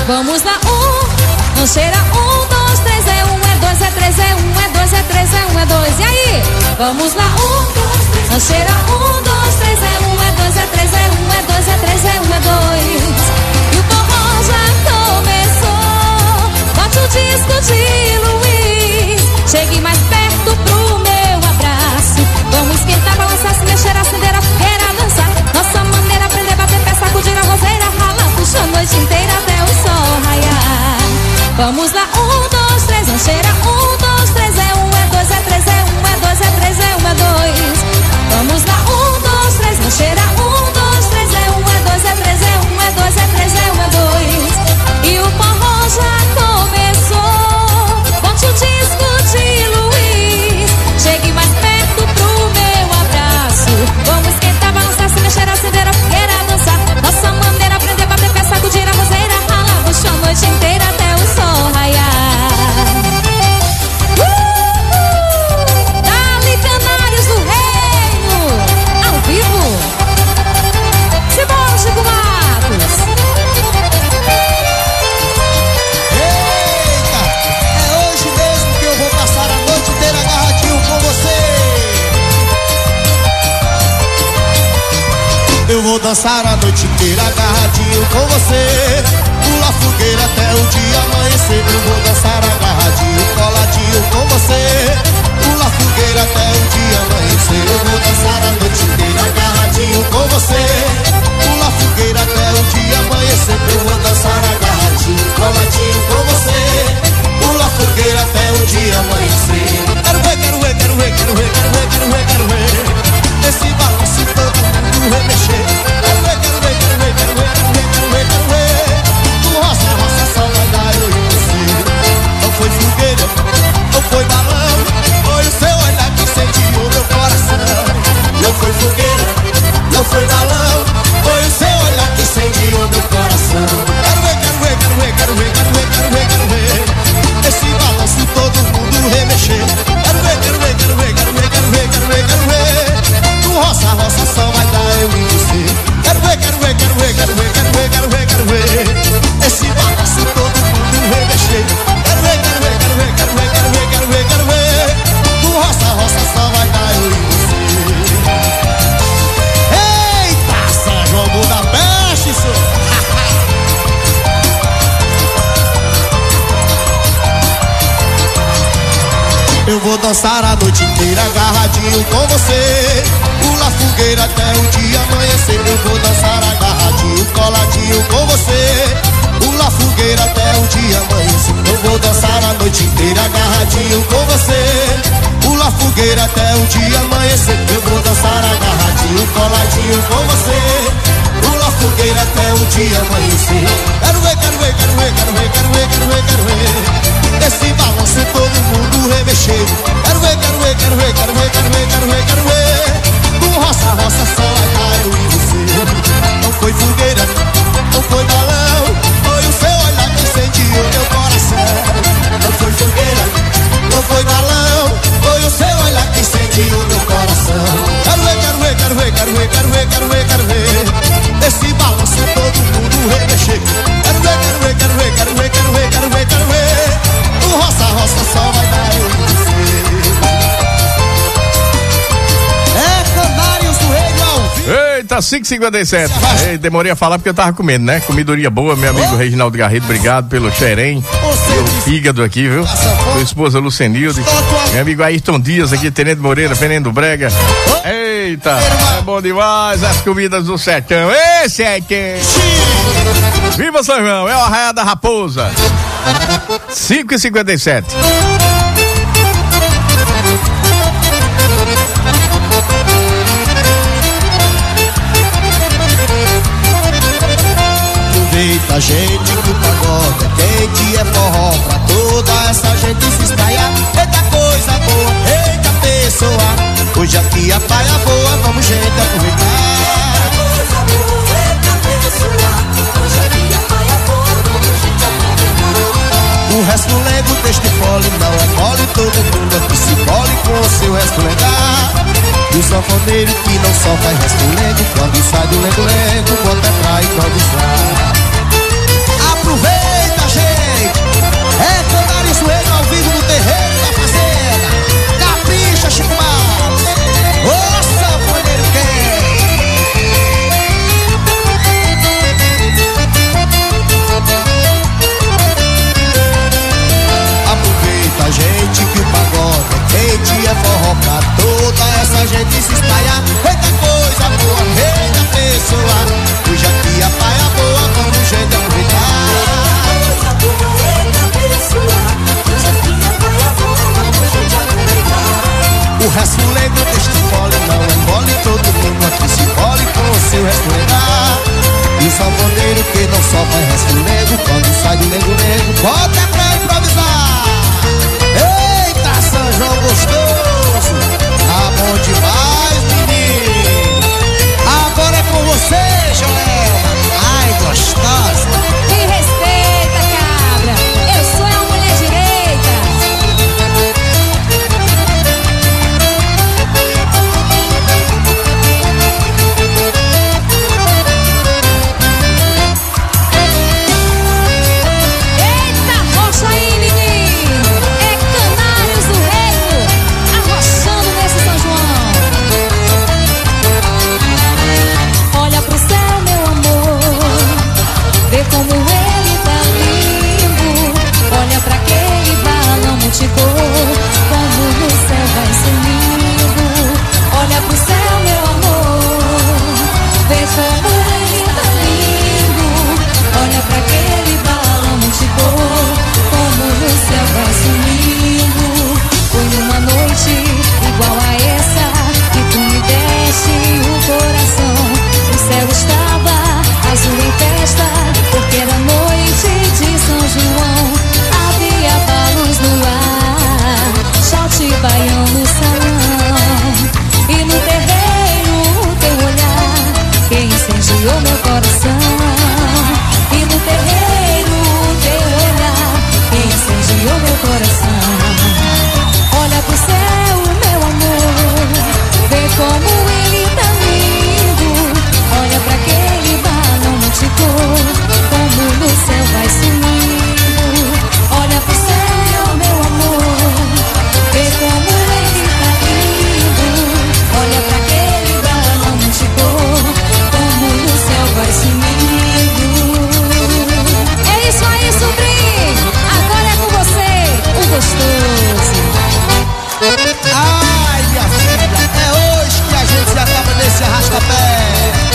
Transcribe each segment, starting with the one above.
Vamos lá, não cheira, 1, 2, 3, é 1, é 2, é 3, é 1, é 2, é 3, é 1, é 2. E aí? Vamos lá, não cheira, 1, 2, 3, é 1, é 2, é 3, é 1, é 2, é 3, é 1, é 2. E o forró já começou. Bote o disco de Luiz. Chegue mais perto pro meu abraço. Vamos esquentar, balançar, se mexer, acender a fogueira, dançar. Nossa maneira, aprender, bater pé, sacudir a roseira, ralar, puxa a noite inteira até o sol raiar. Vamos lá, 1, 2, 3, não cheira, 1, 2, 3, é 1, é 2, é 3, é 1, é 2, é 3, é 1, é 2. Vamos lá, 1, 2, 3, não cheira, 1, 2, 3, é 1, é 2, é 3, é 1, é 2, é 3, é 1, é 2. E o forró já começou. Bote o disco de Luiz. Chegue mais perto pro meu abraço. Vamos esquentar, balançar, se mexer, acender a fogueira, dançar. Nossa maneira, aprender, bater pé, sacudir a roseira, ralar, puxa a noite inteira até o sol raiar. Dali Canários do Reino, ao vivo. Simbora, Chico Matos. Eita, é hoje mesmo que eu vou passar a noite inteira agarradinho com você. Eu vou dançar a noite inteira agarradinho com você. Pula fogueira até o dia amanhecer. Eu vou dançar agarradinho, coladinho com você. Pula fogueira até o dia amanhecer. Eu vou dançar a noite inteira agarradinho com você. Pula fogueira até o dia amanhecer. Eu vou dançar agarradinho, coladinho com você. Pula fogueira até o dia amanhecer. Quero ver, quero ver, quero ver, quero ver, quero ver, quero ver, quero ver. Esse balanço todo mundo remexer. Quero ver, quero ver, quero ver, quero ver, quero ver, quero ver, quero ver. Do roça, roça, só vai dar eu e você. Não foi fogueira, não foi balão. Foi o seu olhar que incendiou meu coração. Não foi fogueira, não foi balão. Foi o seu olhar que incendiou meu coração. Quero ver, quero ver, quero ver, quero ver, quero ver, quero ver, quero ver. Esse balanço todo mundo remexer. Quero ver, quero ver, quero ver, quero ver, quero ver, quero ver, quero ver. Roça, roça, só vai dar eu e você. Quero ver, quero ver, quero ver, quero ver, quero ver, quero ver, quero ver. Esse balanço todo mundo remexer. Quero ver, quero ver, quero ver, quero ver, quero ver, quero ver, quero ver. Do roça, roça, só vai dar eu e você. Eita, São João Budapeste, senhor. Eu vou dançar a noite inteira agarradinho com você. Pula fogueira até o dia amanhecer. Eu vou dançar agarradinho, coladinho com você. Pula fogueira até o dia amanhecer. Eu vou dançar a noite inteira agarradinho com você. Pula fogueira até o dia amanhecer. Eu vou dançar agarradinho, coladinho com você. Pula fogueira até o dia amanhecer. Quero ver, quero ver, quero ver, quero ver, quero ver, quero ver, quero ver. Esse balanço todo mundo remexer. Quero ver, quero ver, quero ver, quero ver, quero ver, quero ver, quero ver. Do roça, roça, só vai dar eu e você. Não foi fogueira, não foi balão. Foi o seu olhar que incendiou meu coração. Não foi fogueira, não foi balão. Foi o seu olhar que incendiou meu coração. Quero ver, quero ver, quero ver, quero ver, quero ver, quero ver, quero ver. Esse balanço todo mundo remexer. Quero ver, quero ver, quero ver, quero ver, quero ver, quero ver, quero ver. O roça, roça, só vai dar eu e você. É Canários do Reino ao vivo. Eita, 5h57. Demorei a falar porque eu tava comendo, né? Comidoria boa, meu amigo Reginaldo Garrido, obrigado pelo xerém, pelo fígado aqui, viu? Sua esposa Lucenilde, meu amigo Ayrton Dias aqui, Tenente Moreira, Fernando Brega. Eita, é bom demais as comidas do sertão. Esse é quem? Viva São João, é o Arraial da Raposa. 5h57. Aproveita, gente, que o pagode é quente, é forró pra toda essa gente se espraiar. Eita coisa boa, eita pessoa, hoje aqui a praia boa, vamos gente aproveitar. Coisa boa, eita pessoa, hoje aqui a praia boa, vamos gente aproveitar. O resto lego deste fole não é mole, todo mundo aqui se mole com o seu resto legal. E o sanfoneiro que não só faz resto lego, quando sai do lego-lego, bota pra improvisar. Aproveita! só conhece o nego quando sai do nego. Bota pra improvisar. Eita, São João gostoso, tá bom demais, menino. Agora é com você, Joelma. Ai, gostosa. Me respeita, cabra, eu sou a mulher direita. Eita, rocha aí, menino. É Canários do Reino, arrochando nesse São João. Olha pro céu, meu amor, vê como ele tá lindo. Olha pra aquele balão multicor, como no céu vai sumindo. Olha pro céu, meu amor, vê como ele tá lindo. Olha pra aquele balão multicor, como no céu vai sumindo. Foi numa noite igual a essa que tu me deste o coração. O céu estava azul em festa, porque era noite de São João. Havia balões no ar, shot baião no salão. E no terreiro o teu olhar que incendiou meu coração. E no terreiro o teu olhar que incendiou meu coração. Olha pro céu, meu amor, vê como ele tá lindo. Olha pra aquele balão multicor, como no céu vai sumindo. Olha pro céu, meu amor, vê como ele tá lindo. Olha pra aquele balão multicor, como no céu vai sumindo. É isso aí, sobrinho, agora é com você, o gostoso. Ai, minha filha, é hoje que a gente se acaba desse arrasta-pé.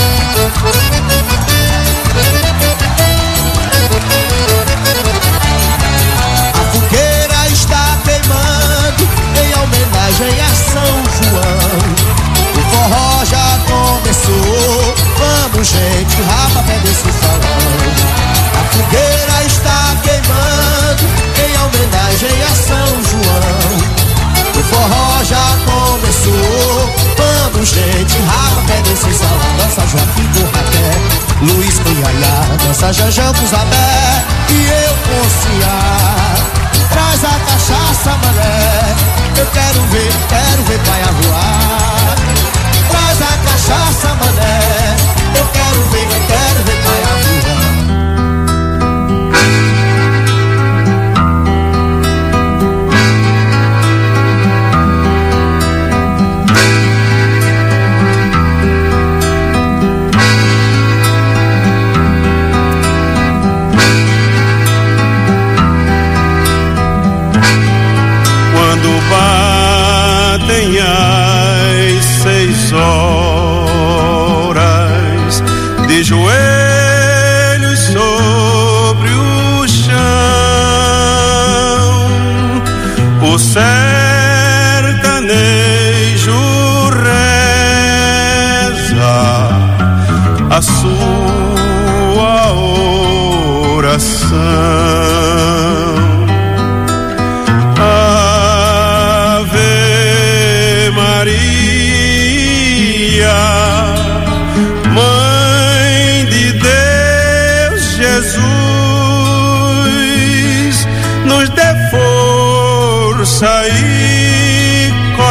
A fogueira está queimando em homenagem a São João. O forró já começou, vamos gente, rapa pé desse salão. A fogueira está queimando em homenagem a São João. O forró já começou, vamos gente, rapa pé desse salão. Dança Joaquim Borraté, Luiz Cunhaiá, dança Janjão com Zabé e eu com Ciá. Traz a cachaça, mané, eu quero ver paia voar. Traz a cachaça, mané, eu quero ver paia voar. Quando batem as 6 horas, de joelhos sobre o chão, o sertanejo reza a sua oração. Mãe de Deus, Jesus, nos dê força e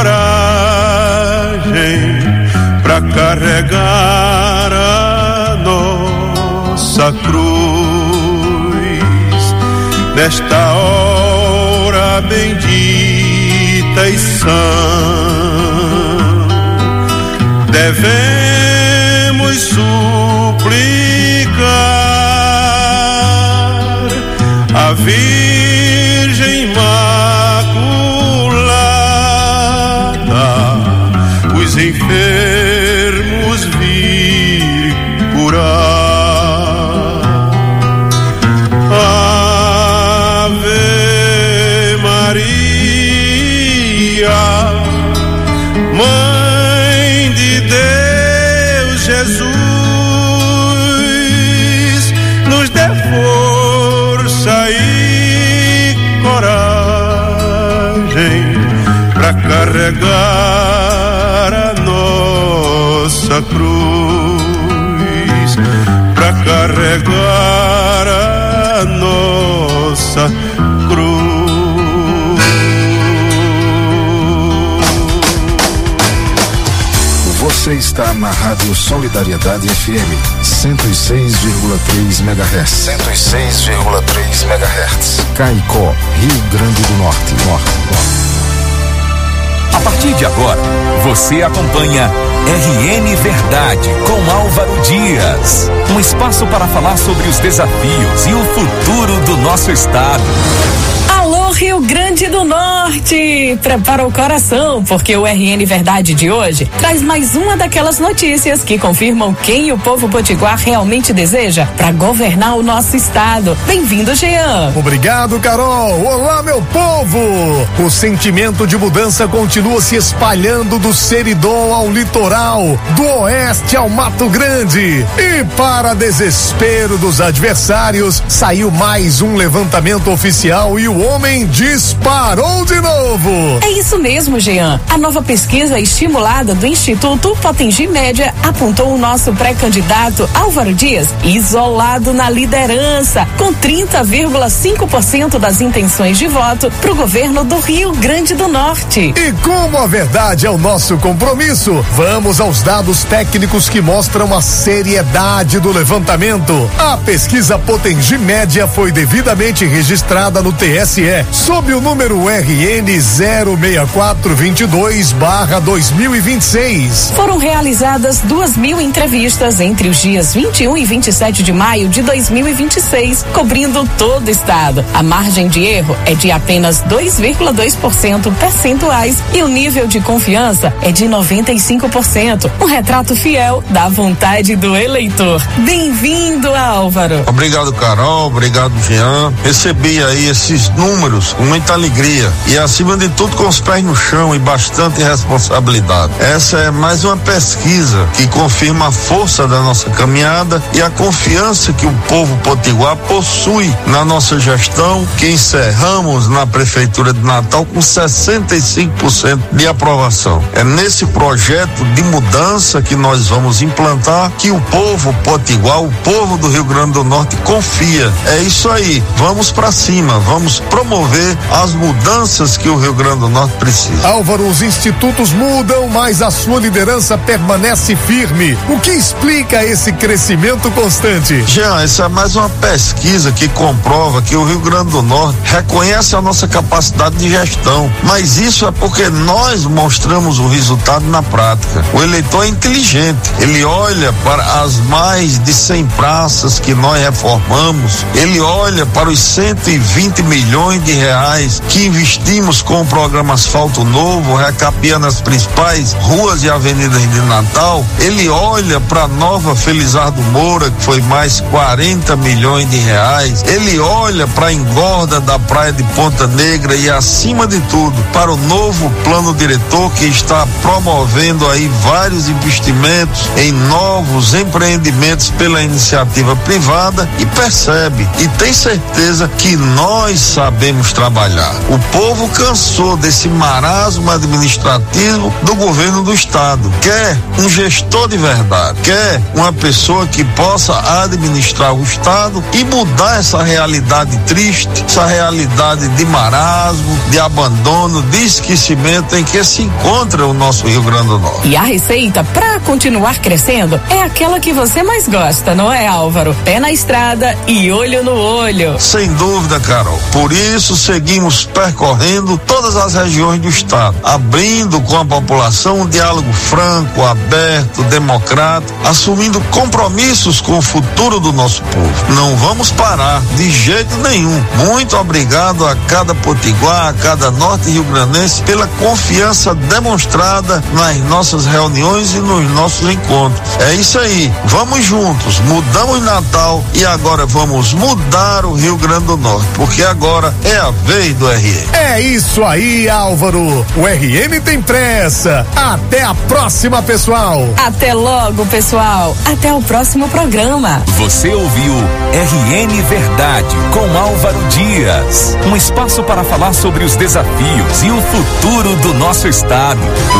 coragem pra carregar a nossa cruz nesta hora bendita e sã. Devemos suplicar a Virgem Imaculada, os enfermos vir curar. Ave Maria, Mãe de Deus, Jesus, nos dê carregar a nossa cruz, pra carregar a nossa cruz. Você está na Rádio Solidariedade FM 106,3 MHz. 106,3 MHz. Caicó, Rio Grande do Norte. A partir de agora, você acompanha RN Verdade com Álvaro Dias. Um espaço para falar sobre os desafios e o futuro do nosso estado. Alô, Rio Grande do Norte! Prepara o coração, porque o RN Verdade de hoje traz mais uma daquelas notícias que confirmam quem o povo potiguar realmente deseja para governar o nosso estado. Bem-vindo, Jean! Obrigado, Carol! Olá, meu povo! O sentimento de mudança continua se espalhando do Seridó ao litoral, do oeste ao Mato Grande. E para desespero dos adversários, saiu mais um levantamento oficial e o homem disparou de novo. É isso mesmo, Jean. A nova pesquisa estimulada do Instituto Potengi Média apontou o nosso pré-candidato Álvaro Dias isolado na liderança, com 30,5% das intenções de voto para o governo do Rio Grande do Norte. E como a verdade é o nosso compromisso, vamos aos dados técnicos que mostram a seriedade do levantamento. A pesquisa Potengi Média foi devidamente registrada no TSE sob o número RN 06422/2026. Foram realizadas 2.000 entrevistas entre os dias 21 e 27 de maio de 2026, cobrindo todo o estado. A margem de erro é de apenas 2,2% percentuais e o nível de confiança é de 95%. Um retrato fiel da vontade do eleitor. Bem-vindo, Álvaro. Obrigado, Carol. Obrigado, Jean. Recebi aí esses números com muita alegria e, acima de tudo, com os pés no chão e bastante responsabilidade. Essa é mais uma pesquisa que confirma a força da nossa caminhada e a confiança que o povo potiguar possui na nossa gestão, que encerramos na Prefeitura de Natal com 65% de aprovação. É nesse projeto de mudança que nós vamos implantar que o povo potiguar, o povo do Rio Grande do Norte confia. É isso aí, vamos pra cima, vamos promover as mudanças que o Rio Grande do Norte precisa. Álvaro, os institutos mudam, mas a sua liderança permanece firme. O que explica esse crescimento constante? Jean, essa é mais uma pesquisa que comprova que o Rio Grande do Norte reconhece a nossa capacidade de gestão, mas isso é porque nós mostramos o resultado na prática. O eleitor é inteligente, ele olha para as mais de 100 praças que nós reformamos, ele olha para os 120 milhões de reais que investimos com o programa Asfalto Novo, recapeando as principais ruas e avenidas de Natal. Ele olha para a nova Felizardo Moura, que foi mais 40 milhões de reais. Ele olha para a engorda da praia de Ponta Negra e, acima de tudo, para o novo plano diretor que está promovendo aí vários investimentos em novos empreendimentos pela iniciativa privada, e percebe e tem certeza que nós sabemos trabalhar. O povo cansou desse marasmo administrativo do governo do estado. Quer um gestor de verdade, quer uma pessoa que possa administrar o estado e mudar essa realidade triste, essa realidade de marasmo, de abandono, de esquecimento em que se encontra o nosso Rio Grande do Norte. E a receita para continuar crescendo é aquela que você mais gosta, não é, Álvaro? Pé na estrada e olho no olho. Sem dúvida, Carol. Por isso seguimos percorrendo todas as regiões do estado, abrindo com a população um diálogo franco, aberto, democrático, assumindo compromissos com o futuro do nosso povo. Não vamos parar de jeito nenhum. Muito obrigado a cada potiguar, a cada norte rio-grandense pela confiança demonstrada nas nossas reuniões e nos nossos encontros. É isso aí, vamos juntos, mudamos Natal e agora vamos mudar o Rio Grande do Norte, porque agora é a vez do do RN. É isso aí, Álvaro. O RN tem pressa. Até a próxima, pessoal. Até logo, pessoal. Até o próximo programa. Você ouviu RN Verdade com Álvaro Dias. Um espaço para falar sobre os desafios e o futuro do nosso estado.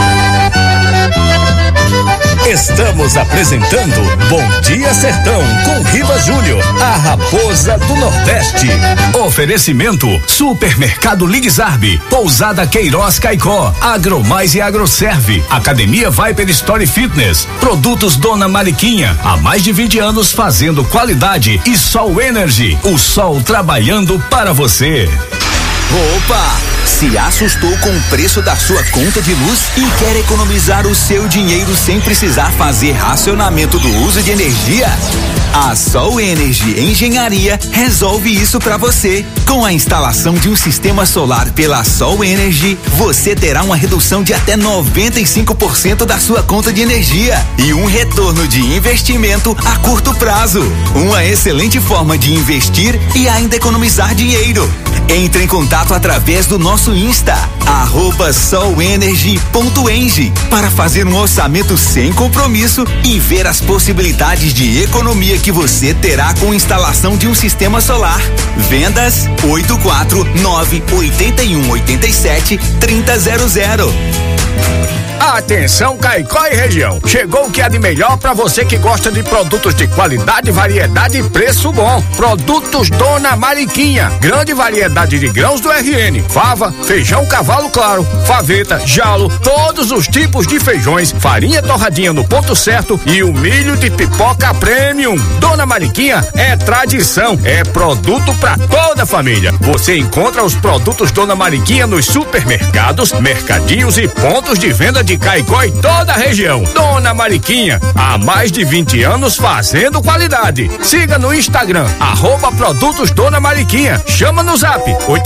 Estamos apresentando Bom Dia Sertão com Riva Júnior, a raposa do Nordeste. Oferecimento Supermercado Ligue-Zarb, Pousada Queiroz Caicó, Agromais e Agroserve, Academia Viper Story Fitness, Produtos Dona Mariquinha, há mais de 20 anos fazendo qualidade, e Sol Energy, o sol trabalhando para você. Opa! Se assustou com o preço da sua conta de luz e quer economizar o seu dinheiro sem precisar fazer racionamento do uso de energia? A Sol Energy Engenharia resolve isso para você. Com a instalação de um sistema solar pela Sol Energy, você terá uma redução de até 95% da sua conta de energia e um retorno de investimento a curto prazo. Uma excelente forma de investir e ainda economizar dinheiro. Entre em contato através do nosso Insta, @solenergy.eng, para fazer um orçamento sem compromisso e ver as possibilidades de economia que você terá com instalação de um sistema solar. Vendas 849-8187-3000. Atenção, Caicó e região. Chegou o que há de melhor para você que gosta de produtos de qualidade, variedade e preço bom. Produtos Dona Mariquinha. Grande variedade de grãos do RN. Fava, feijão cavalo claro, faveta, jalo, todos os tipos de feijões, farinha torradinha no ponto certo e o milho de pipoca premium. Dona Mariquinha é tradição, é produto para toda a família. Você encontra os produtos Dona Mariquinha nos supermercados, mercadinhos e pontos de venda de Caicó e toda a região. Dona Mariquinha, há mais de 20 anos fazendo qualidade. Siga no Instagram, @produtos Dona Mariquinha. Chama no zap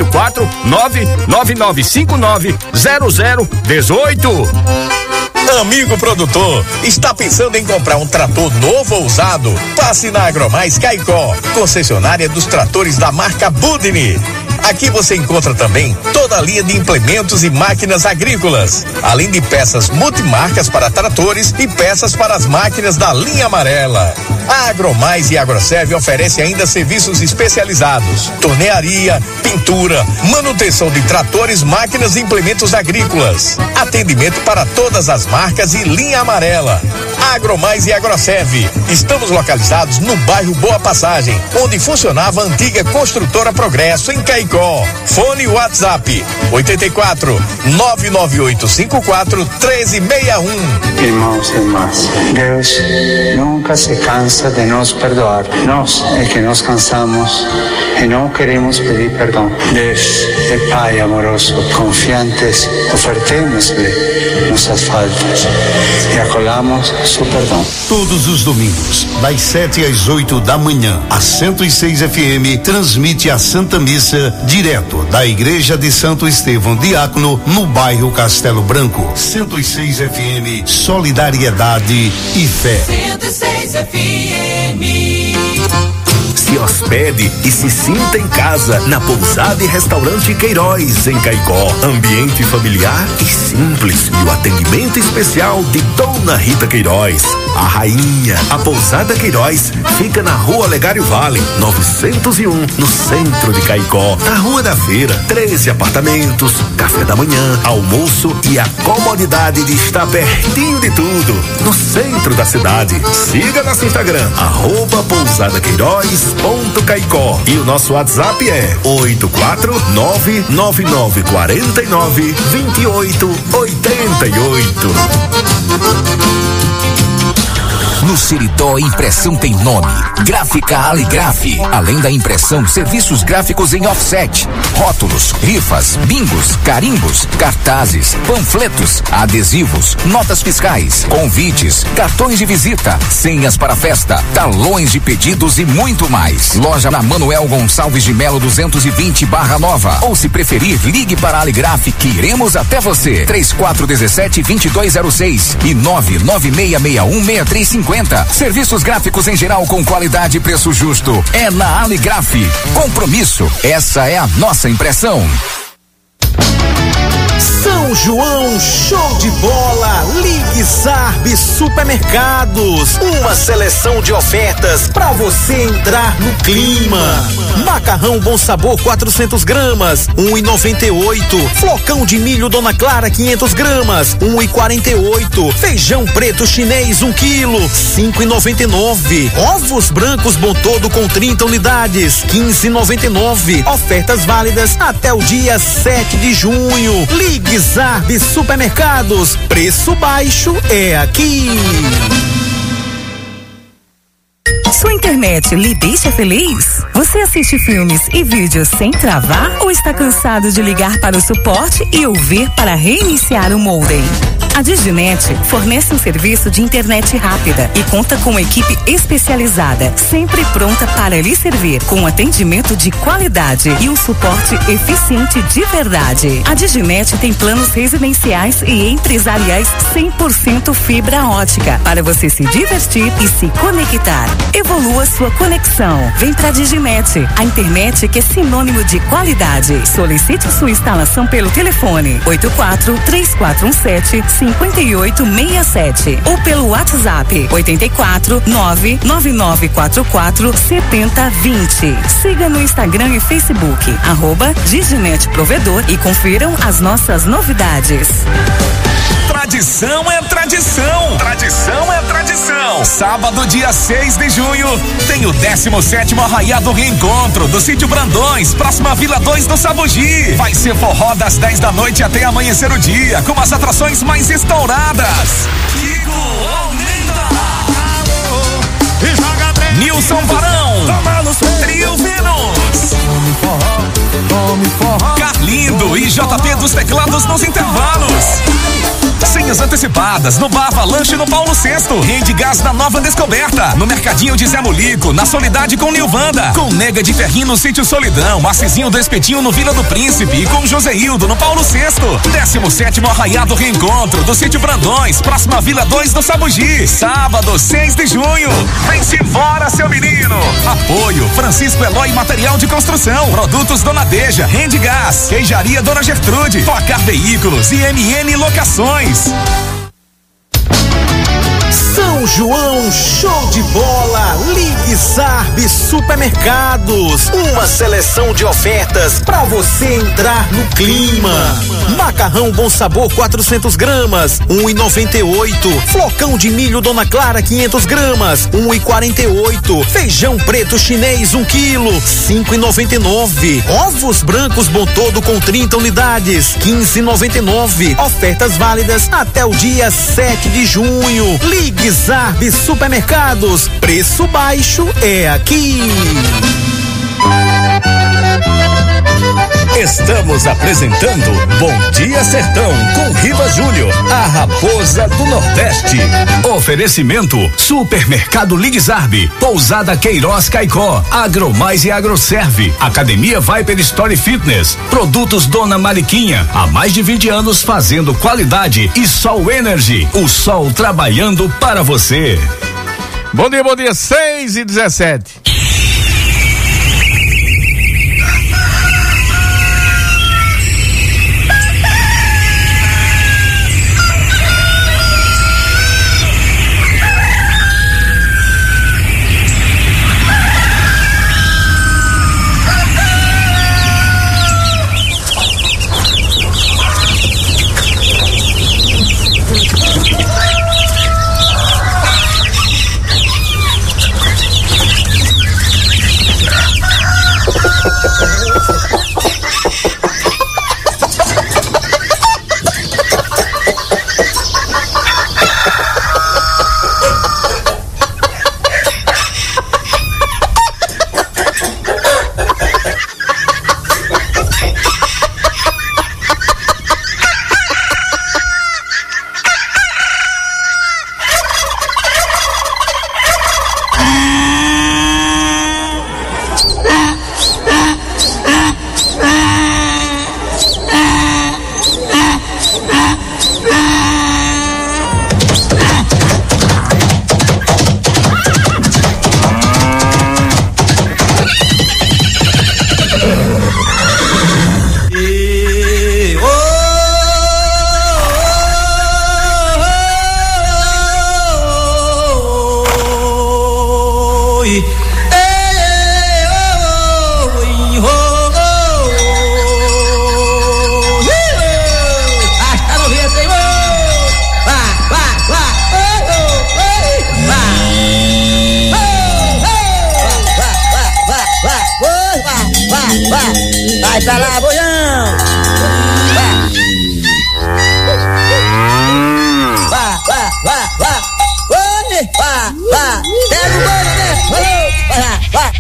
849-9959-0018. Amigo produtor, está pensando em comprar um trator novo ou usado? Passe na Agromais Caicó, concessionária dos tratores da marca Budini. Aqui você encontra também toda a linha de implementos e máquinas agrícolas, além de peças multimarcas para tratores e peças para as máquinas da linha amarela. A Agromais e Agroserve oferece ainda serviços especializados: tornearia, pintura, manutenção de tratores, máquinas e implementos agrícolas. Atendimento para todas as marcas e linha amarela. Agromais e Agroserve. Estamos localizados no bairro Boa Passagem, onde funcionava a antiga construtora Progresso, em Caicó. Fone WhatsApp 84-99854-1361. Irmãos e irmãs, Deus nunca se cansa de nos perdoar. Nós é que nos cansamos e não queremos pedir perdão. Deus é Pai amoroso, confiantes, ofertemos-lhe nossas faltas e acolhamos seu perdão. Todos os domingos, das 7 às 8 da manhã, a 106 FM transmite a Santa Missa direto da Igreja de Santo Estevão Diácono, no bairro Castelo Branco. 106 FM, solidariedade e fé. 106 FM. Se hospede e se sinta em casa na Pousada e Restaurante Queiroz, em Caicó. Ambiente familiar e simples e o atendimento especial de Dona Rita Queiroz, a rainha. A Pousada Queiroz fica na Rua Olegário Vale, 901, no centro de Caicó. Na Rua da Feira, 13 apartamentos, café da manhã, almoço e a comodidade de estar pertinho de tudo, no centro da cidade. Siga nosso Instagram, @pousadaqueiroz.caicó, e o nosso WhatsApp é 849-9949-2888. No Seridó, impressão tem nome: Gráfica Aligraf. Além da impressão, serviços gráficos em offset, rótulos, rifas, bingos, carimbos, cartazes, panfletos, adesivos, notas fiscais, convites, cartões de visita, senhas para festa, talões de pedidos e muito mais. Loja na Manuel Gonçalves de Melo 220 Barra Nova. Ou, se preferir, ligue para a Aligraf que iremos até você. 3417-2206 e 99661-6350. Serviços gráficos em geral com qualidade e preço justo. É na Aligraf. Compromisso. Essa é a nossa impressão. São João, show de bola! Ligue Zarb Supermercados. Uma seleção de ofertas para você entrar no clima. Macarrão Bom Sabor 400 gramas, 1,98. Flocão de milho Dona Clara 500 gramas, 1,48. Feijão preto chinês 1 quilo, 5,99. Ovos brancos Bom Todo com 30 unidades, 15,99. Ofertas válidas até o dia 7 de junho. Ligue Zarb Supermercados. Preço baixo é aqui. Sua internet lhe deixa feliz? Você assiste filmes e vídeos sem travar ou está cansado de ligar para o suporte e ouvir para reiniciar o modem? A Diginet fornece um serviço de internet rápida e conta com uma equipe especializada, sempre pronta para lhe servir, com atendimento de qualidade e um suporte eficiente de verdade. A Diginet tem planos residenciais e empresariais 100% fibra ótica, para você se divertir e se conectar. Evolua sua conexão. Vem pra Diginet, a internet que é sinônimo de qualidade. Solicite sua instalação pelo telefone 84-3417-5867 ou pelo WhatsApp 84-99944-7020. Siga no Instagram e Facebook @Diginet Provedor e confiram as nossas novidades. Tradição é tradição. Tradição é tradição. Sábado, dia 6 de junho, tem o 17º Arraiado Reencontro do Sítio Brandões, próxima Vila 2 do Sabugi. Vai ser forró das 10 da noite até amanhecer o dia, com as atrações mais estouradas. Kiko Almeida, Nilson Barão, Trio Vênus, Carlindo e JP dos Teclados nos intervalos. Senhas antecipadas no Bar Avalanche no Paulo VI. Rede Gás da Nova Descoberta. No Mercadinho de Zé Molico. Na Solidade com Nilvanda. Com Nega de Ferrinho no Sítio Solidão. Assisinho do Espetinho no Vila do Príncipe. E com Joseildo no Paulo VI. 17º Arraiado Reencontro do Sítio Brandões. Próxima Vila 2 do Sabugi. Sábado, 6 de junho. Vem-se embora, seu menino. Apoio Francisco Eloy Material de Construção. Produtos Dona Deja. Rede Gás. Queijaria Dona Gertrude. Placar Veículos e MN Locações. São João, show de bola! Ligue Zarb Supermercados. Uma seleção de ofertas para você entrar no clima. Macarrão Bom Sabor 400 gramas, 1,98. Flocão de milho Dona Clara 500 gramas, 1,48. Feijão preto chinês 1 quilo, 5,99. Ovos brancos Bom Todo com 30 unidades, 15,99. Ofertas válidas até o dia 7 de junho. Ligue Zarb Supermercados. Preço baixo é aqui. Estamos apresentando Bom Dia Sertão com Riva Júnior, a raposa do Nordeste. Oferecimento Supermercado Ligue Zarb, Pousada Queiroz Caicó, Agromais e Agroserve, Academia Viper Story Fitness, Produtos Dona Mariquinha, há mais de 20 anos fazendo qualidade, e Sol Energy, o sol trabalhando para você. Bom dia, 6h17. Vai pra lá, bojão. Vá. Oi, vá. Pega o bolo, né? Vai.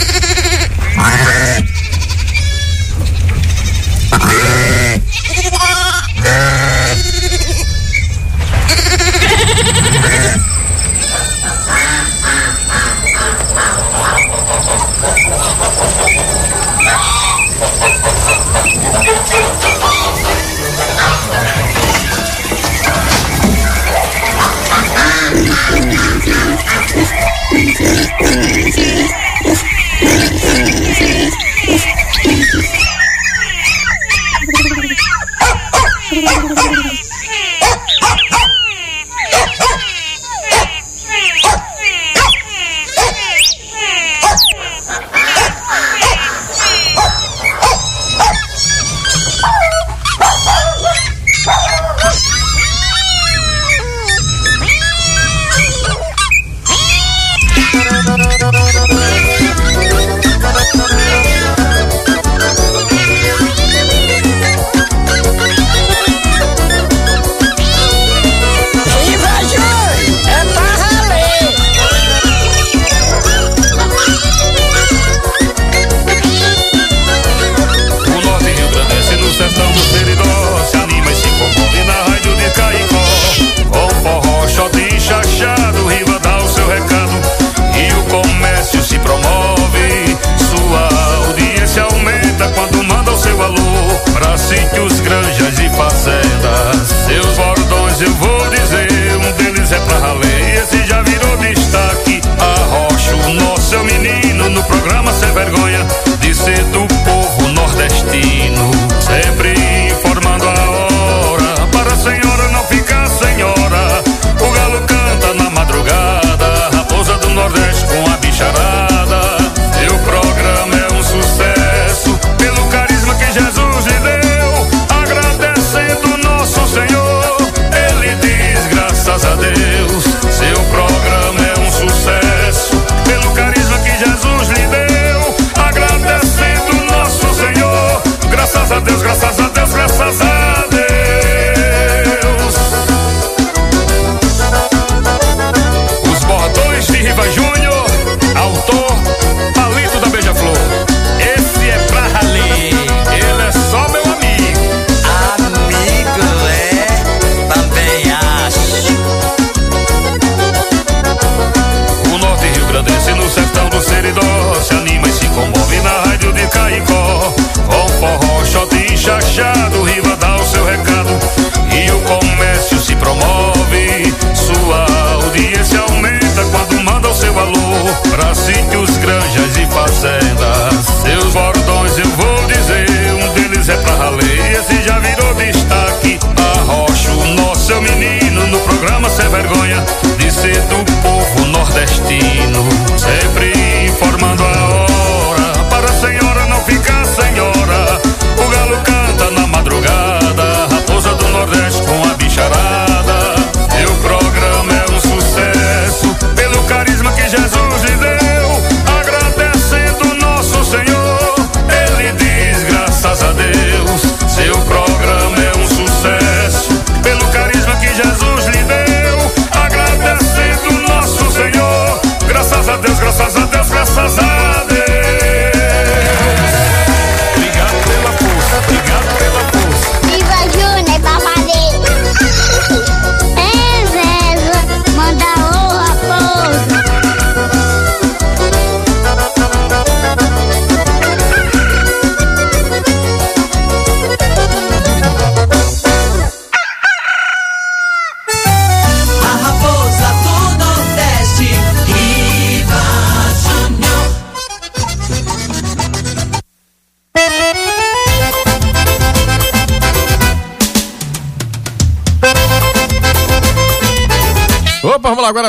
Opa, vamos lá agora,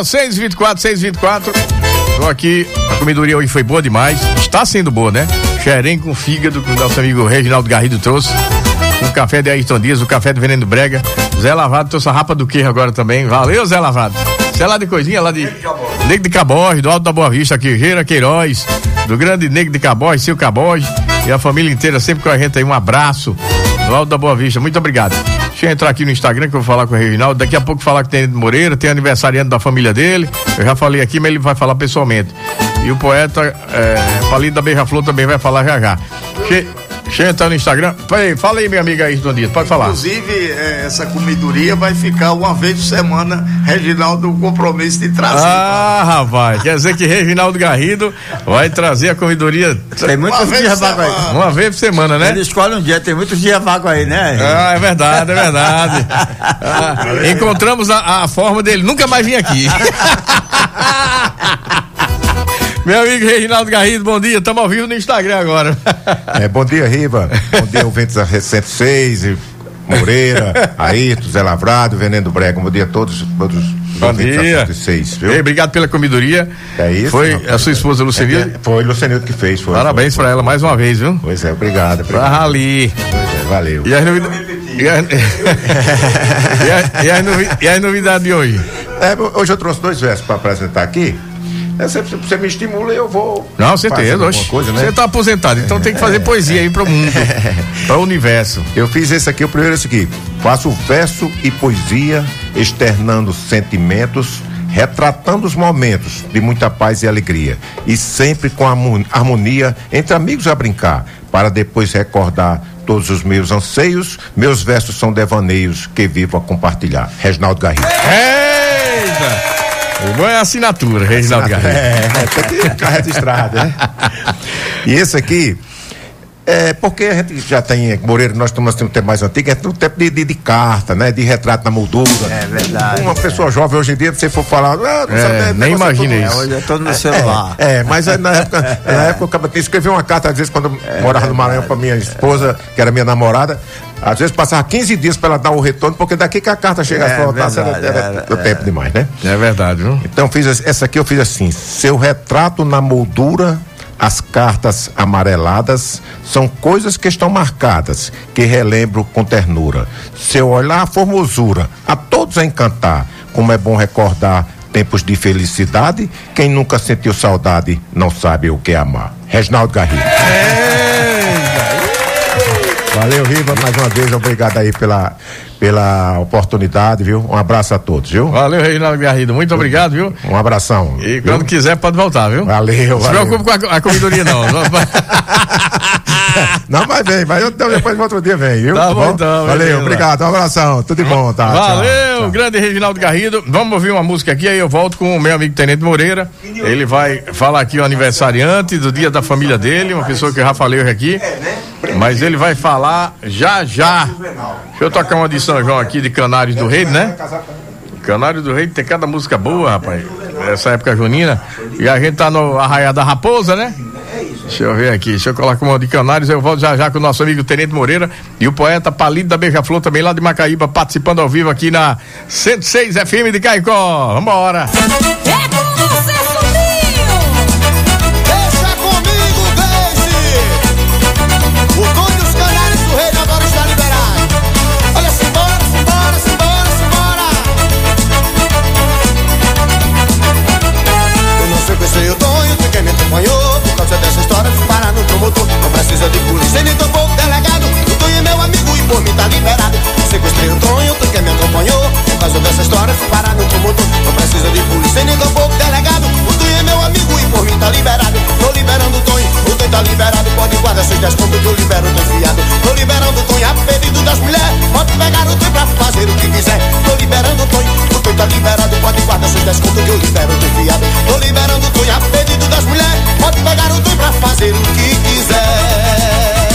6h24. Tô aqui, a comidoria hoje foi boa demais. Está sendo boa, né? Xerém com fígado, que o nosso amigo Reginaldo Garrido trouxe. Um café de Ayrton Dias, o café do Veneno Brega. Zé Lavado trouxe a rapa do queijo agora também. Valeu, Zé Lavado. Você é lá de coisinha, lá de Nego de Caboge, do Alto da Boa Vista, aqui, Geira Queiroz, do grande Nego de Caboge, seu Caboge, e a família inteira sempre com a gente aí, um abraço, do Alto da Boa Vista, muito obrigado. Deixa eu entrar aqui no Instagram que eu vou falar com o Reginaldo, daqui a pouco falar com o Tenente Moreira, tem aniversariante da família dele, eu já falei aqui, mas ele vai falar pessoalmente. E o poeta Palito da Beija-Flor também vai falar já. Deixa eu entrar no Instagram. Fala aí, minha amiga Ayrton Dias, pode falar. Inclusive, essa comidoria vai ficar uma vez por semana, Reginaldo, o compromisso de trazer. Ah, rapaz, quer dizer que Reginaldo Garrido vai trazer a comidoria. Tem muitos dias vago aí. Uma vez por semana, né? Ele escolhe um dia, tem muitos dias vago aí, né? Ah, é verdade. Encontramos a forma dele nunca mais vir aqui. Meu amigo Reginaldo Garrido, bom dia, estamos ao vivo no Instagram agora. Bom dia, Riva, bom dia, ouvintes da 106, Moreira, Ayrton, Zé Lavrado, Venendo Brega, bom dia a todos bom ouvintes dia. da 106, viu? Ei, obrigado pela comidoria. É isso. Foi a sua esposa Lucenildo? Foi Lucenildo que fez. Parabéns pra ela mais uma vez, viu? Pois é, obrigado. Pra Rali. Valeu. E as novidades de hoje? Hoje eu trouxe 2 versos para apresentar aqui. Você me estimula e eu vou. Não, certeza. Você tá aposentado, então tem que fazer poesia aí pro mundo, pro universo. Eu fiz esse aqui, o primeiro é esse aqui. Faço verso e poesia, externando sentimentos, retratando os momentos de muita paz e alegria. E sempre com harmonia entre amigos a brincar, para depois recordar todos os meus anseios. Meus versos são devaneios que vivo a compartilhar. Reginaldo Garrido. Eita! Bom é a assinatura, Reginaldo Garrido. Tem que ficar registrado, né? E esse aqui, porque a gente já tem, Moreira, nós estamos no tempo mais antigo, no tempo de carta, né? De retrato na moldura. É verdade. Uma pessoa jovem hoje em dia, se você for falar, não sabe, nem imagina isso. Hoje é todo no celular. Mas na época eu escrevi uma carta, às vezes, quando eu morava no Maranhão pra minha esposa, que era minha namorada, às vezes passava 15 dias pra ela dar um retorno, porque daqui que a carta chega a faltar, era tempo demais, né? É verdade, viu? Então essa aqui eu fiz assim: seu retrato na moldura, as cartas amareladas são coisas que estão marcadas, que relembro com ternura. Seu olhar, a formosura, a todos a encantar. Como é bom recordar tempos de felicidade. Quem nunca sentiu saudade não sabe o que é amar. Reginaldo Garrido. Valeu, Riva, mais uma vez, obrigado aí pela oportunidade, viu? Um abraço a todos, viu? Valeu, Reginaldo Garrido, muito obrigado, viu? Um abração. E quando quiser pode voltar, viu? Valeu, Não se preocupe com a comidoria, não. Não, mas vem, então depois no outro dia vem, viu? Tá bom, então. Valeu, obrigado, um abração, tudo de bom, tá? Valeu, tchau. Grande Reginaldo Garrido. Vamos ouvir uma música aqui, aí eu volto com o meu amigo Tenente Moreira. Ele vai falar aqui o aniversariante do dia da família dele, uma pessoa que eu já falei hoje aqui. Mas ele vai falar já. Deixa eu tocar uma de São João aqui, de Canários do Rei, né? Canários do Rei tem cada música boa, rapaz. Essa época junina. E a gente tá no Arraial da Raposa, né? Deixa eu ver aqui, deixa eu colocar uma de Canários. Eu volto já com o nosso amigo Tenente Moreira e o poeta Palito da Beija-Flor, também lá de Macaíba, participando ao vivo aqui na 106 FM de Caicó. Vambora! Dessa história, fui parar no promotor. Não precisa de polícia, nem tão pouco delegado. O Tonho é meu amigo e por mim tá liberado. Sequestrei o Tonho, tu que me acompanhou. Por causa dessa história, fui parar no promotor. Não precisa de polícia, nem tão pouco delegado. O Tonho é meu amigo e por mim tá liberado. Tô liberando o Tonho, o Tonho tá liberado. Pode guardar seus 10 contos que eu libero o Tonho fiado. Tô liberando o Tonho a pedido das mulheres. Pode pegar o Tonho pra fazer o que quiser. Tô liberando o Tonho tá liberado. Pode guardar seus 10 contos que eu libero o Tonho fiado. Tô liberando o Tonho a pedido das mulheres. Pode pegar o Tonho pra fazer o que quiser.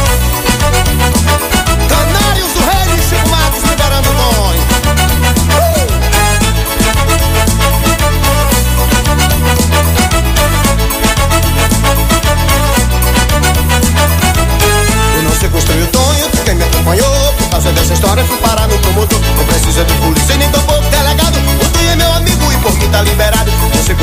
Canários do Rei e Chico Matos liberando o Tonho. Eu não sequestrei o Tonho, quem me acompanhou. Por causa dessa história fui parar no promotor. Não precisa de polícia nem tão pouco delegado. O Tonho é meu amigo e por mim tá liberado. Você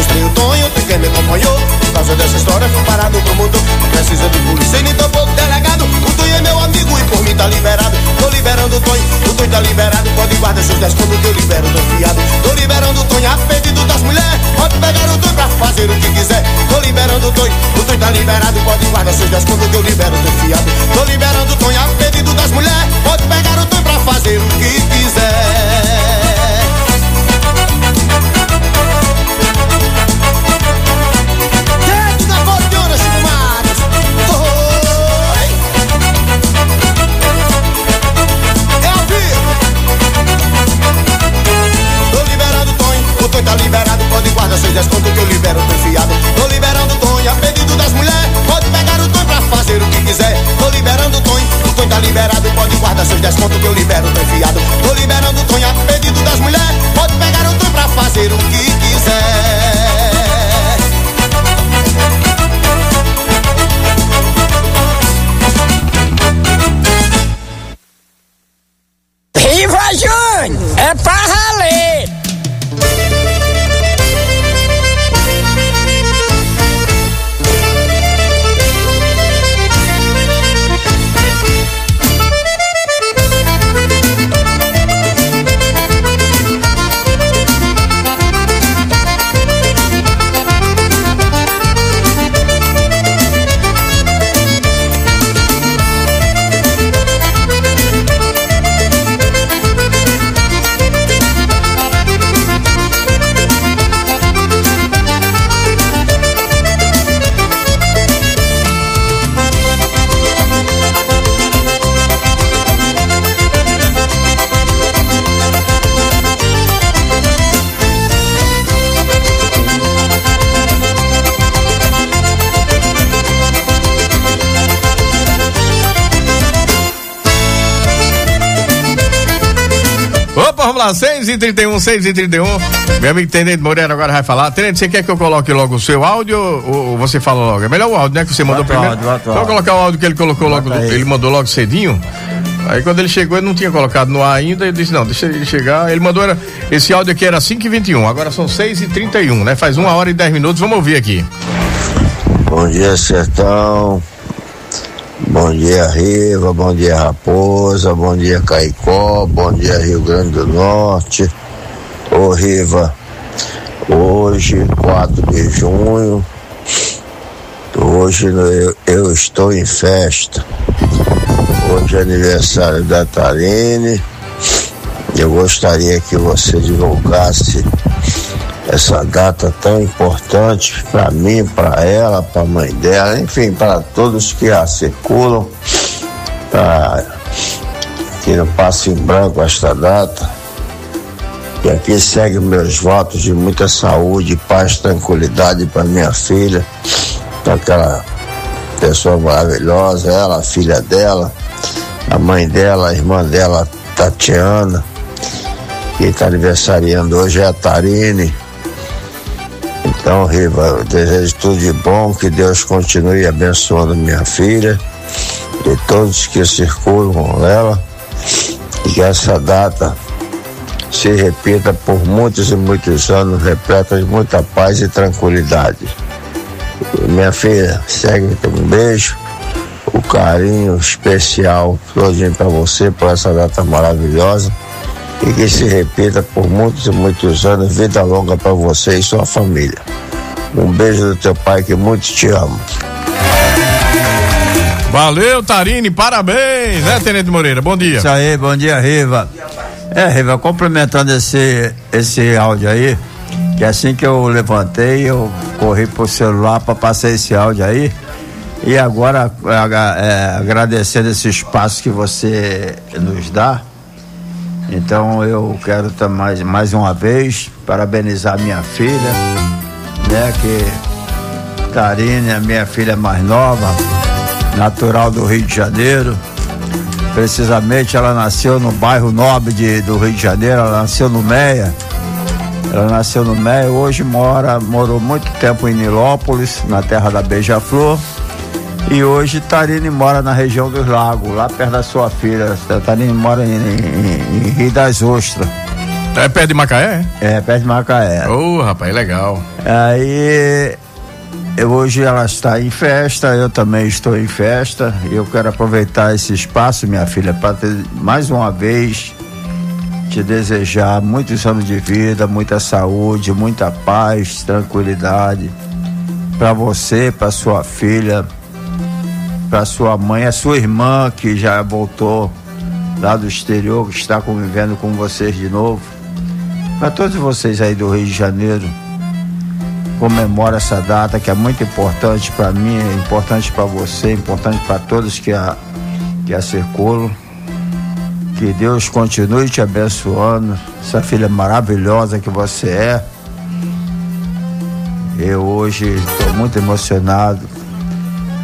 Tô liberando o Tonho tá liberado. Pode guardar seus 10 contos que eu libero, tô enfiado. Tô liberando o Tonho a pedido das mulheres. Pode pegar o Tonho pra fazer o que quiser. Viva Júnior! É pra valer! Vamos lá, 6h31. Meu amigo Tenente Moreira agora vai falar. Tenente, você quer que eu coloque logo o seu áudio ou você fala logo? É melhor o áudio, né? Que você mandou primeiro. Vou colocar o áudio que ele colocou logo, ele mandou logo cedinho. Aí quando ele chegou, ele não tinha colocado no ar ainda, ele disse, não, deixa ele chegar. Ele mandou, esse áudio aqui era 5h21, agora são 6h31, né? Faz 1 hora e 10 minutos, vamos ouvir aqui. Bom dia, Sertão. Bom dia, Riva, bom dia, Raposa, bom dia, Caicó, bom dia, Rio Grande do Norte. Ô, Riva, hoje, 4 de junho, hoje eu estou em festa. Hoje é aniversário da Tarine. Eu gostaria que você divulgasse essa data tão importante para mim, para ela, para a mãe dela, enfim, para todos que a circulam, para que não passe em branco esta data. E aqui segue meus votos de muita saúde, paz, tranquilidade para minha filha, para aquela pessoa maravilhosa, ela, a filha dela, a mãe dela, a irmã dela, Tatiana. Quem está aniversariando hoje é a Tarine. Então, Riva, eu desejo tudo de bom, que Deus continue abençoando minha filha e todos que circulam com ela, e que essa data se repita por muitos e muitos anos, repleta de muita paz e tranquilidade. E minha filha, segue um beijo, o carinho especial todinho para você por essa data maravilhosa, e que se repita por muitos e muitos anos, vida longa para você e sua família. Um beijo do teu pai que muito te ama. Valeu, Tarine, parabéns, né, Tenente Moreira? Bom dia. Isso aí, bom dia, Riva. Riva, complementando esse áudio aí, que assim que eu levantei, eu corri pro celular para passar esse áudio aí. E agora, agradecendo esse espaço que você nos dá, então eu quero mais uma vez parabenizar minha filha, né, que Tarine, a minha filha mais nova, natural do Rio de Janeiro. Precisamente ela nasceu no bairro Nobre do Rio de Janeiro, ela nasceu no Meia. Hoje morou muito tempo em Nilópolis, na terra da Beija-Flor. E hoje Tarine mora na região dos Lagos, lá perto da sua filha. Tarine mora em Rio das Ostras. É perto de Macaé? É, perto de Macaé. Rapaz, legal. Aí, hoje ela está em festa, eu também estou em festa. E eu quero aproveitar esse espaço, minha filha, para mais uma vez te desejar muitos anos de vida, muita saúde, muita paz, tranquilidade. Para você, para sua filha, para sua mãe, a sua irmã que já voltou lá do exterior, que está convivendo com vocês de novo. Para todos vocês aí do Rio de Janeiro, comemora essa data que é muito importante para mim, é importante para você, é importante para todos que a circulam. Que Deus continue te abençoando, essa filha maravilhosa que você é. Eu hoje estou muito emocionado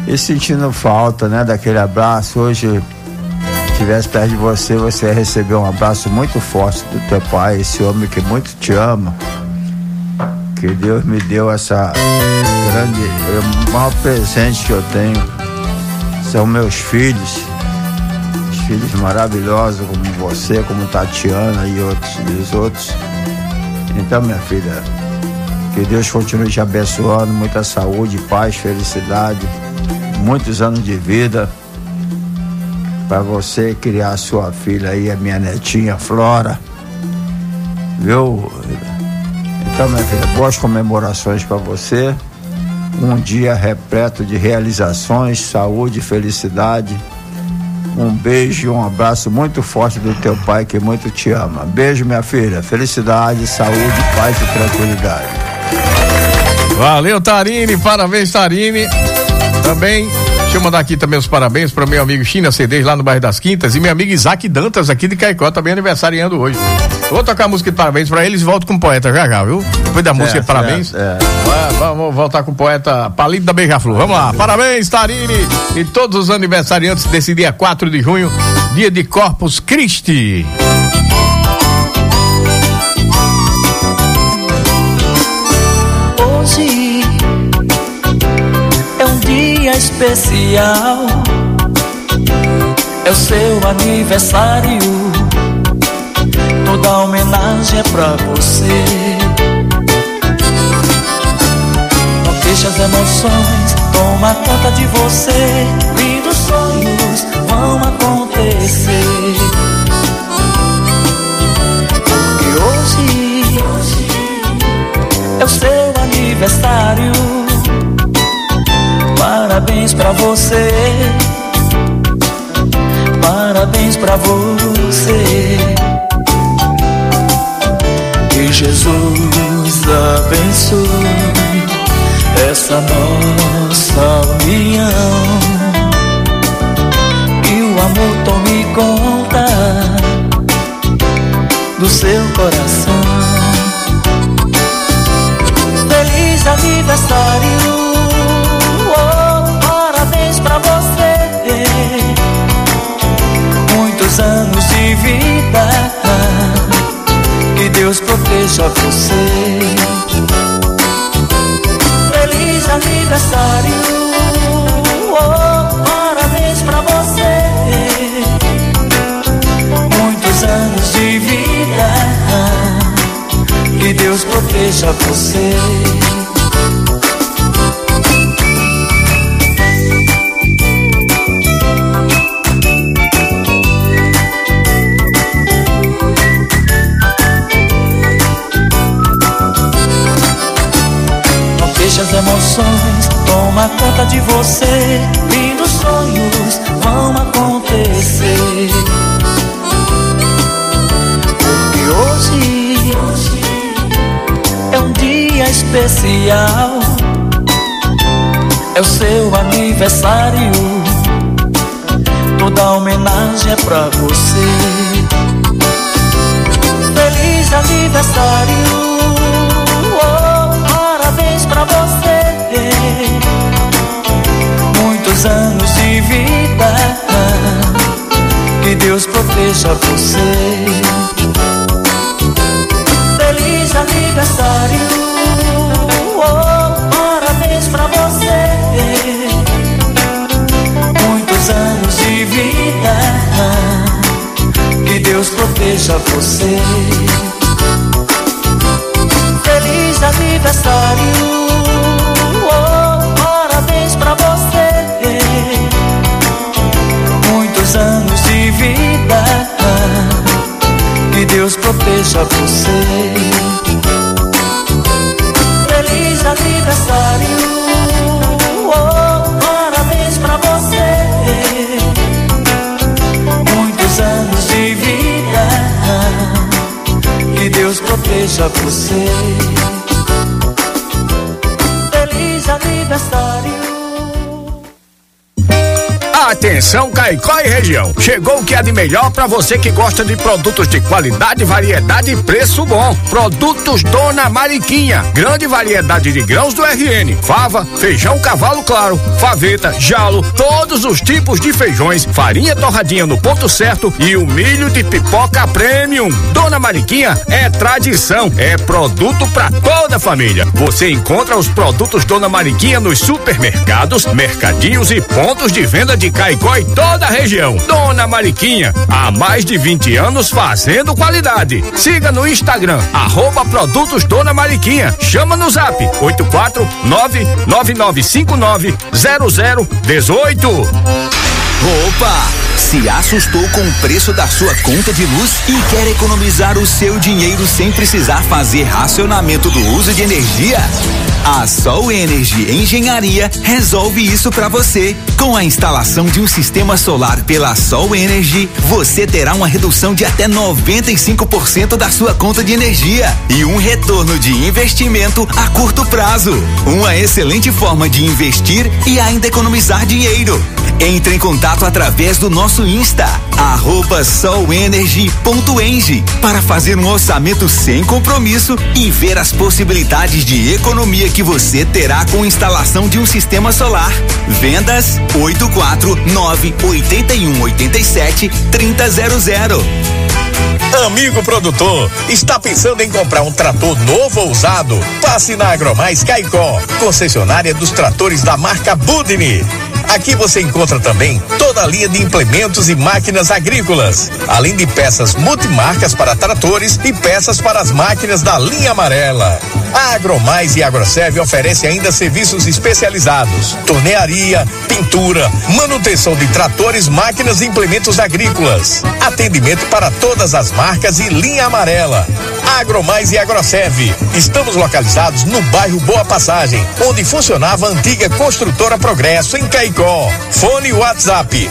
e sentindo falta, né, daquele abraço. Hoje, se estivesse perto de você, você ia receber um abraço muito forte do teu pai, esse homem que muito te ama, que Deus me deu essa grande, o maior presente que eu tenho são meus filhos, os filhos maravilhosos como você, como Tatiana e os outros. Então, minha filha, que Deus continue te abençoando, muita saúde, paz, felicidade, muitos anos de vida para você criar a sua filha aí, a minha netinha Flora, viu? Então, minha filha, boas comemorações para você, um dia repleto de realizações, saúde, felicidade. Um beijo e um abraço muito forte do teu pai que muito te ama. Beijo, minha filha, felicidade, saúde, paz e tranquilidade. Valeu, Tarini, parabéns, Tarini. Também, deixa eu mandar aqui também os parabéns para meu amigo China CDs lá no bairro das Quintas e meu amigo Isaac Dantas aqui de Caicó, também aniversariando hoje. Vou tocar a música de parabéns para eles e volto com o poeta já, viu? Depois da música de parabéns, vamos voltar com o poeta Palito da Beija-Flor. Vamos lá, parabéns, Tarini e todos os aniversariantes desse dia 4 de junho, dia de Corpus Christi. Hoje é um dia especial, é o seu aniversário, toda homenagem é pra você. Não deixe as emoções tomar conta de você, lindos sonhos vão acontecer. Porque hoje é o seu aniversário, parabéns pra você, parabéns pra você. Que Jesus abençoe essa nossa união, que o amor tome conta do seu coração. Feliz aniversário, oh, parabéns pra você, muitos anos de vida, que Deus proteja você. Feliz aniversário, oh, parabéns pra você, muitos anos de vida, que Deus proteja você. Deixa as emoções tomar conta de você, lindos sonhos vão acontecer. Porque hoje é um dia especial, é o seu aniversário, toda homenagem é pra você. Feliz aniversário, parabéns pra você, muitos anos de vida, que Deus proteja você. Feliz aniversário, oh, parabéns pra você, muitos anos de vida, que Deus proteja você. Feliz aniversário, oh, parabéns pra você, muitos anos de vida, que Deus proteja você. Feliz aniversário, oh, parabéns pra você, muitos anos de vida, que Deus proteja você. Feliz aniversário. Atenção, Caicó e região. Chegou o que há de melhor para você que gosta de produtos de qualidade, variedade e preço bom. Produtos Dona Mariquinha. Grande variedade de grãos do RN. Fava, feijão cavalo claro, faveta, jalo, todos os tipos de feijões, farinha torradinha no ponto certo e o milho de pipoca premium. Dona Mariquinha é tradição, é produto para toda a família. Você encontra os produtos Dona Mariquinha nos supermercados, mercadinhos e pontos de venda de Caicó e toda a região. Dona Mariquinha, há mais de 20 anos fazendo qualidade. Siga no Instagram, @produtos Dona Mariquinha. Chama no zap 84999590018. Opa! Se assustou com o preço da sua conta de luz e quer economizar o seu dinheiro sem precisar fazer racionamento do uso de energia? A Sol Energy Engenharia resolve isso para você. Com a instalação de um sistema solar pela Sol Energy, você terá uma redução de até 95% da sua conta de energia e um retorno de investimento a curto prazo. Uma excelente forma de investir e ainda economizar dinheiro. Entre em contato através do nosso Insta, @solenergy.eng, para fazer um orçamento sem compromisso e ver as possibilidades de economia que você terá com a instalação de um sistema solar. Vendas 849-8187-3000. Amigo produtor, está pensando em comprar um trator novo ou usado? Passe na Agromais Caicó, concessionária dos tratores da marca Budini. Aqui você encontra também toda a linha de implementos e máquinas agrícolas, além de peças multimarcas para tratores e peças para as máquinas da linha amarela. A Agromais e Agroserve oferece ainda serviços especializados: tornearia, pintura, manutenção de tratores, máquinas e implementos agrícolas. Atendimento para todas as marcas e linha amarela. Agromais e Agroserve. Estamos localizados no bairro Boa Passagem, onde funcionava a antiga construtora Progresso, em Caicó. Fone WhatsApp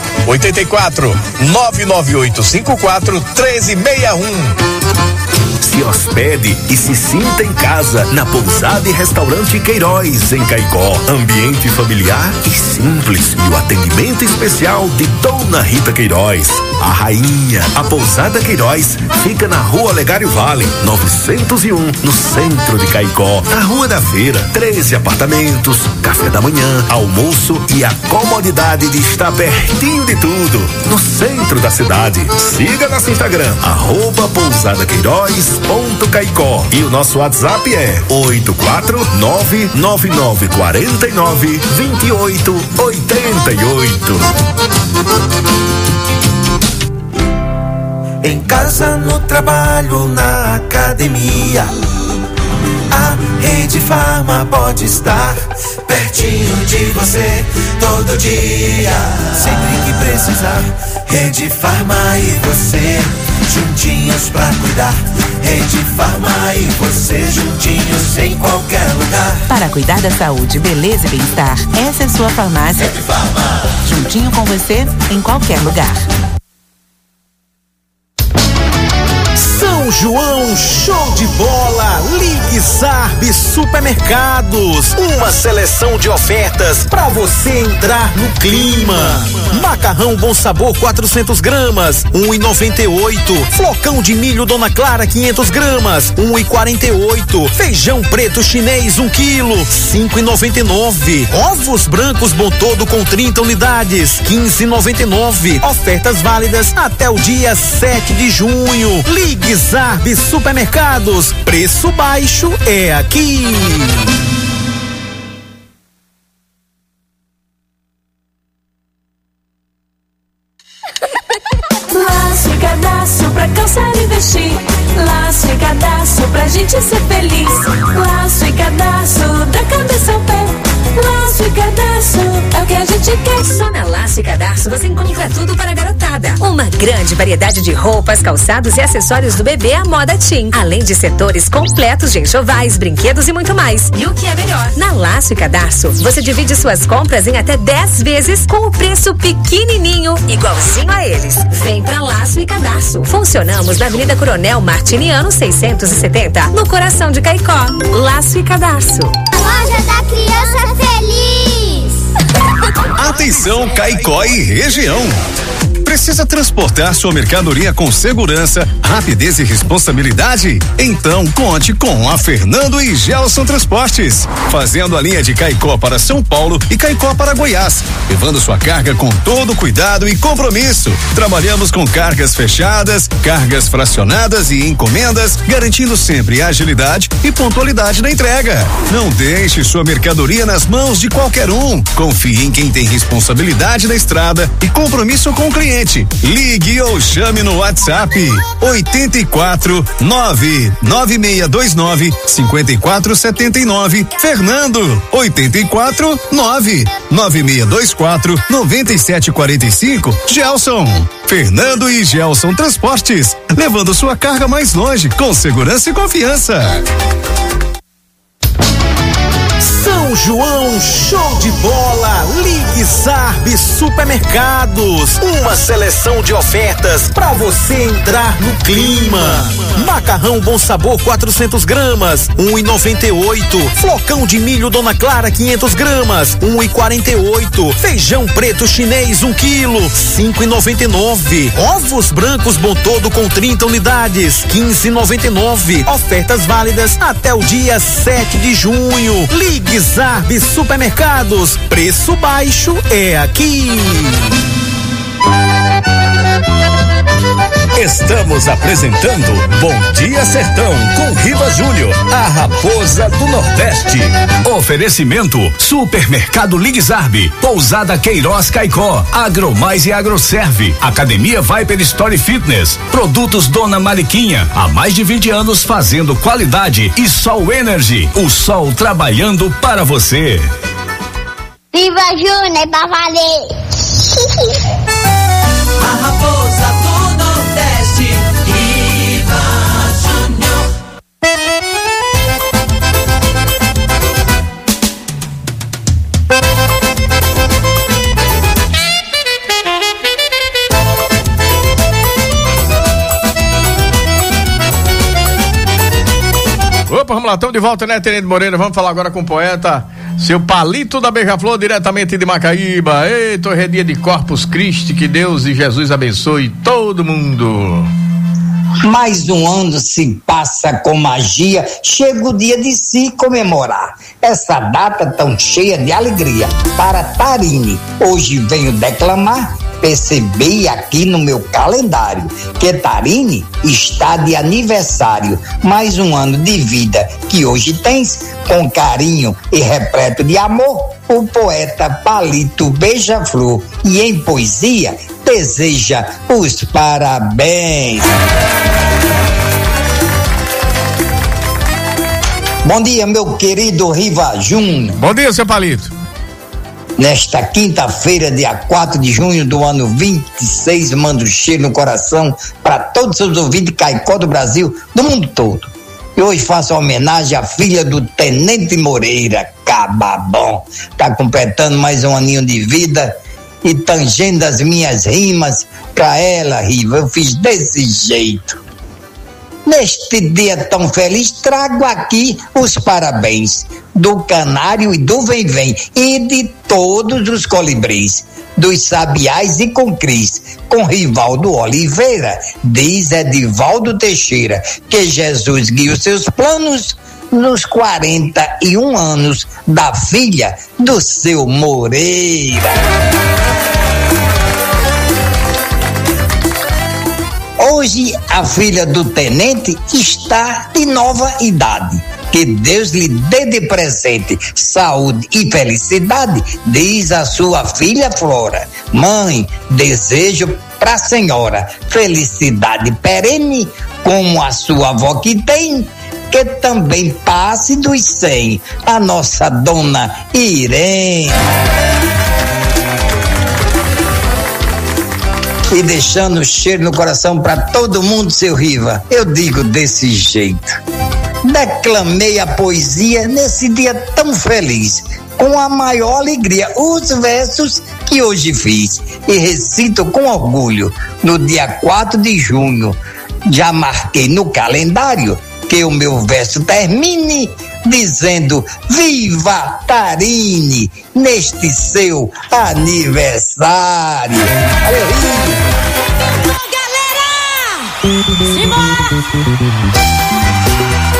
84-99854-1361. Se hospede e se sinta em casa na Pousada e Restaurante Queiroz, em Caicó. Ambiente familiar e simples e o atendimento especial de Dona Rita Queiroz, a rainha. A Pousada Queiroz fica na Rua Olegário Vale, 901, no centro de Caicó. Na Rua da Feira, 13 apartamentos, café da manhã, almoço e a comodidade de estar pertinho de tudo, no centro da cidade. Siga nosso Instagram, @pousadaqueiroz.caicó, e o nosso WhatsApp é 849-9949-2888. Em casa, no trabalho, na academia, a Rede Farma pode estar pertinho de você todo dia. Sempre que precisar, Rede Farma e você juntinhos pra cuidar. Rede Farma e você juntinhos em qualquer lugar. Para cuidar da saúde, beleza e bem-estar, essa é sua farmácia. Rede Farma. Juntinho com você em qualquer lugar. São João, show de bola, Ligue Zarb Supermercados, uma seleção de ofertas para você entrar no clima. Macarrão Bom Sabor 400 gramas, 1,98. Flocão de milho Dona Clara 500 gramas, 1,48. Feijão preto chinês 1 quilo, 5,99. Ovos brancos Bom Todo com 30 unidades, 15,99. Ofertas válidas até o dia 7 de junho. Ligue Zarb Supermercados, preço baixo é aqui. Laço e cadastro pra cansar e investir. Laço e cadastro pra gente ser feliz. Laço e cadastro da cabeça ao pé. Laço e cadastro é o que a gente quer. Só na Laço e Cadastro você encontra tudo para a garotada. Uma grande variedade de roupas, calçados e acessórios do bebê à moda teen. Além de setores completos de enxovais, brinquedos e muito mais. E o que é melhor? Na Laço e Cadastro você divide suas compras em até 10 vezes com o preço pequenininho, igualzinho a eles. Vem pra Laço e Cadastro. Funcionamos na Avenida Coronel Martiniano 670, no coração de Caicó. Laço e Cadastro. A loja da criança feliz. Atenção, Caicó e região. Precisa transportar sua mercadoria com segurança, rapidez e responsabilidade? Então conte com a Fernando e Gelson Transportes, fazendo a linha de Caicó para São Paulo e Caicó para Goiás, levando sua carga com todo cuidado e compromisso. Trabalhamos com cargas fechadas, cargas fracionadas e encomendas, garantindo sempre agilidade e pontualidade na entrega. Não deixe sua mercadoria nas mãos de qualquer um. Confie em quem tem responsabilidade na estrada e compromisso com o cliente. Ligue ou chame no WhatsApp 84 99629 5479. Fernando 84 99624 9745. Gelson. Fernando e Gelson Transportes, levando sua carga mais longe com segurança e confiança. São João, show de bola, Ligue Zarb Supermercados, uma seleção de ofertas para você entrar no clima. Macarrão Bom Sabor 400 gramas, 1,98. Flocão de milho Dona Clara 500 gramas, 1,48. Feijão preto chinês 1 quilo, 5,99. Ovos brancos Bom Todo com 30 unidades, 15,99. Ofertas válidas até o dia 7 de junho. Ligue Zarb Supermercados, preço baixo é aqui. Estamos apresentando Bom Dia Sertão com Riva Júnior, a raposa do Nordeste. Oferecimento Supermercado Ligue Zarb, Pousada Queiroz Caicó, Agromais e Agroserve, Academia Viper Story Fitness, Produtos Dona Mariquinha, há mais de 20 anos fazendo qualidade, e Sol Energy, o sol trabalhando para você. Viva Júnior, é pra valer. A raposa do Nordeste, Riva Júnior. Opa, vamos lá, estamos de volta, né, Tenente Moreira? Vamos falar agora com o poeta Seu Palito da Beija-Flor, diretamente de Macaíba. Eita, hoje é dia de Corpus Christi, que Deus e Jesus abençoe todo mundo. Mais um ano se passa com magia, chega o dia de se comemorar. Essa data tão cheia de alegria para Tarini. Hoje venho declamar, percebi aqui no meu calendário que Tarini está de aniversário. Mais um ano de vida que hoje tens, com carinho e repleto de amor, o poeta Palito Beija-Flor, e em poesia deseja os parabéns. Bom dia, meu querido Riva Júnior. Bom dia, seu Palito. Nesta quinta-feira, dia 4 de junho do ano 26, mando cheiro no coração para todos os ouvintes de Caicó do Brasil, do mundo todo. E hoje faço homenagem à filha do Tenente Moreira, Cababom. Está completando mais um aninho de vida e tangendo as minhas rimas para ela, Riva. Eu fiz desse jeito. Neste dia tão feliz, trago aqui os parabéns do Canário e do Vem-Vem e de todos os colibris, dos sabiás e concris, com Rivaldo Oliveira, diz Edivaldo Teixeira, que Jesus guia os seus planos nos 41 anos da filha do seu Moreira. Hoje a filha do tenente está de nova idade. Que Deus lhe dê de presente saúde e felicidade, diz a sua filha Flora. Mãe, desejo pra senhora felicidade perene, como a sua avó que tem, que também passe dos 100, a nossa dona Irene. E deixando cheiro no coração para todo mundo, seu Riva, eu digo desse jeito. Declamei a poesia nesse dia tão feliz, com a maior alegria, os versos que hoje fiz, e recito com orgulho no dia 4 de junho. Já marquei no calendário que o meu verso termine dizendo viva Tarine neste seu aniversário. Valeu, Simbora!